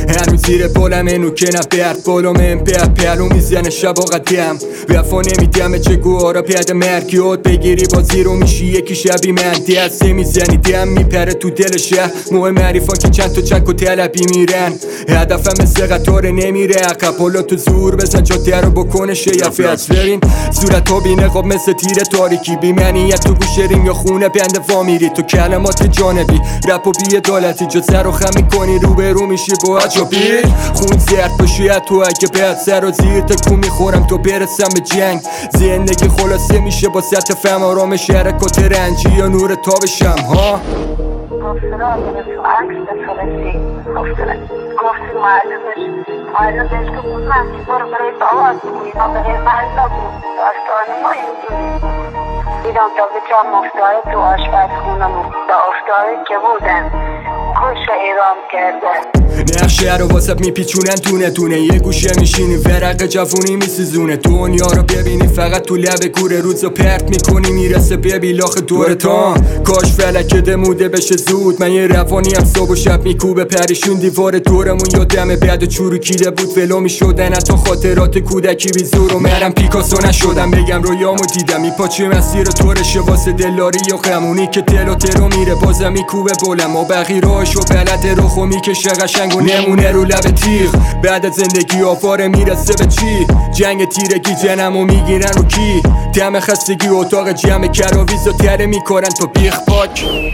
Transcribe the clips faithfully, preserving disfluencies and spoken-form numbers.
هنوز زیر بالم اینو که نبرد بالام این بیاد پلو میزنه شب و قدیم وفا نمیدم چه گوهارا پیاده مرگ یاد بگیری بازی رو میشی یکی شبی من دسته میزنی دم میپره تو دل شهر مهم حریفا که چند تا چک و طلبی میرن هدفم مثل قطار نمیره عقب حالا تو زور بزن جاده رو بکنه شیفت ببین صورت ها بی نقاب مثل تیر تاریکی بی منیت تو گوش ریم یا خونه بند وامیری تو کلمات جانبی رپ و بی عدالتی جا سر و خم میکنی رو به رو میشی با عجابی خون زرد باشی تو اگه بعد سر و زیر تکون میخورم تو برسم به جنگ زندگی خلاصه میشه با سطح فهم آرامش حرکات رنجی یا نور تابشم ها حفظرات مثل عکس بفرستی حفظرات گفتی معلومش معلوم بهش که بود من که برو برای آواز بکنی ما برای محل نبود داستان ما اینجوری دیدم تا به جام افتاده تو آشپزخونمون تا افتاده که بودن خوش ایران کرده نقشه رو واسه میپیچونن دونه دونه یه گوشه میشینی ورق جوونی میسیزونه دنیا رو ببینی فقط تو لب کوره روزو پرت میکنی میرسه ببی لاخ دورتان کاش فلک دموده بشه زود من یه روانی هم صبح و شب میکوبه پریشون دیوار دورمون یادمه بعد چروکیده بود ولو میشدن حتی خاطرات کودکی بی زور و مرم پیکاسو نشدم بگم رویامو دیدم میپاچه مسیر طورشه واسه دلاری یا غمونی که تلو تلو میره بازم میکوبه بولم و بقیه راهشو بلده رخو میکشه قشنگ و نمونه رو لب تیغ بعد از زندگی آفاره میرسه به چی جنگ تیرگی جنمو میگیرن رو کی دم خستگی اتاق جمع کراویز و تره میکنن تو بیخ پاک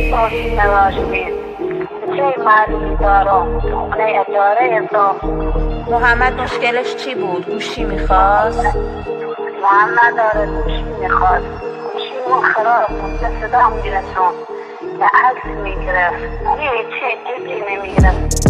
چه معلومی دارم خونه اجاره تو محمد مشکلش چی بود؟ گوشی میخواست؟ محمد داره گوشی میخواست گوشی اون خراب بود به صدا میرسون به عکس میگرفت یه چه جدی نمیگرفت